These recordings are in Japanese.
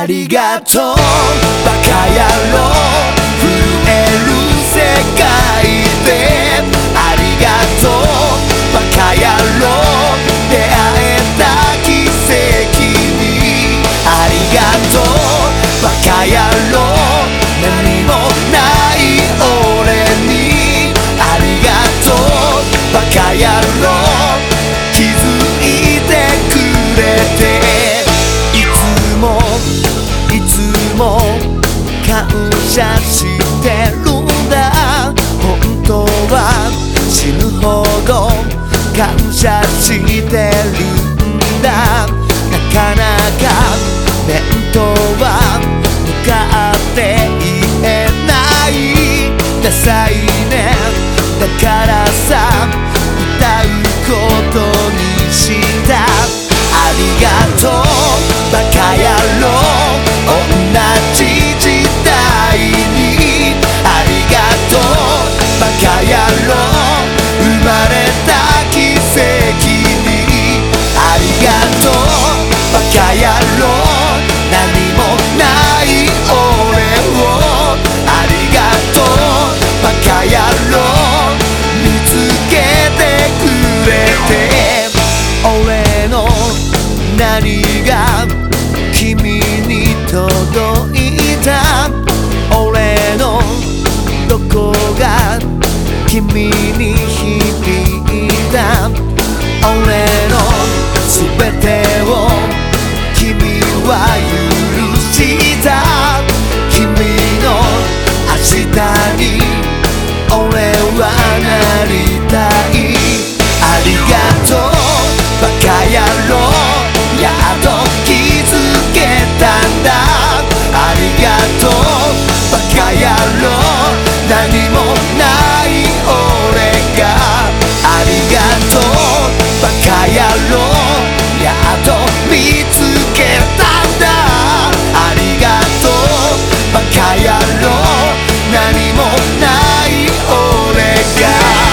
ありがとうバカ野郎震える世界でありがとうバカ野郎出会えた奇跡にありがとうバカ野郎何もない俺にありがとうバカ野郎気づいてくれていつも感謝してるんだ本当は死ぬほど感謝してるんだなかなか面とは向かって言えないダサいねだからさ歌うことにしたありがとうバカ野郎同じ時代にありがとうバカ野郎生まれた奇跡にありがとうバカ野郎何もない俺をありがとうバカ野郎見つけてくれて俺の何が君に届いた俺のどこが君に響いた俺の全てを君は許した君の明日に俺はなりたいありがとうバカ野郎やっと気づけたんだありがとうバカ野郎何もない俺がありがとうバカ野郎やっと見つけたんだありがとうバカ野郎何もない俺が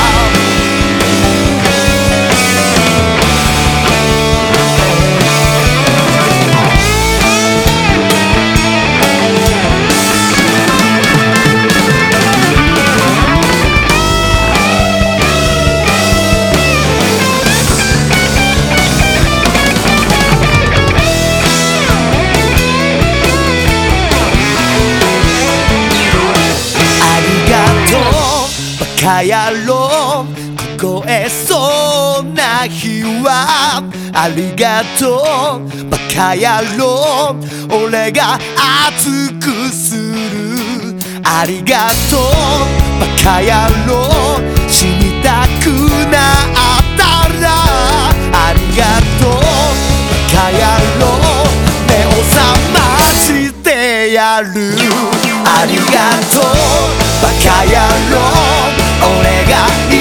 バカ野郎凍えそうな日はありがとうバカ野郎俺が熱くするありがとうバカ野郎死にたくなったらありがとうバカ野郎目を覚ましてやるありがとうバカ野郎俺が